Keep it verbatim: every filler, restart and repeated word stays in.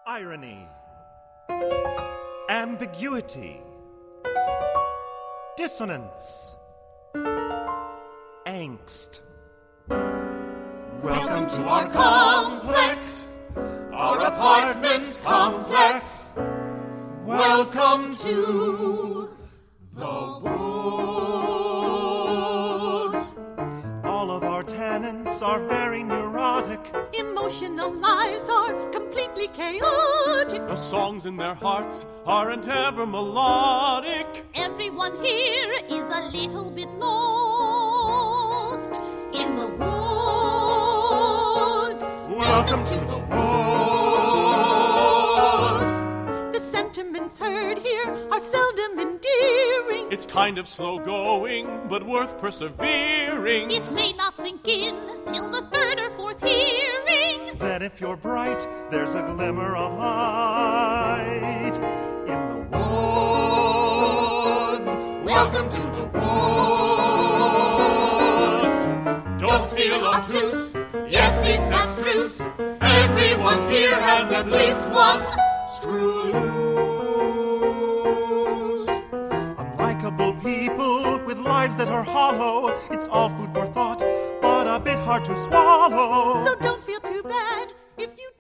Irony, ambiguity, dissonance, angst. Welcome to our complex, our apartment complex. Welcome to the woods. All of our tenants are very neurotic. Emotional lives are completely chaotic. The songs in their hearts aren't ever melodic. Everyone here is a little bit lost in the woods. Welcome to the woods. The sentiments heard here are seldom endearing. It's kind of slow going, but worth persevering. It may not sink in till the third or fourth hearing. Then if you're bright, there's a glimmer of light in the woods. Welcome to the woods. Don't feel obtuse. Yes, it's abstruse. Everyone here has at least one screw loose. Unlikable people with lives that are hollow. It's all food for thought, but a bit hard to swallow. So don't feel too bad if you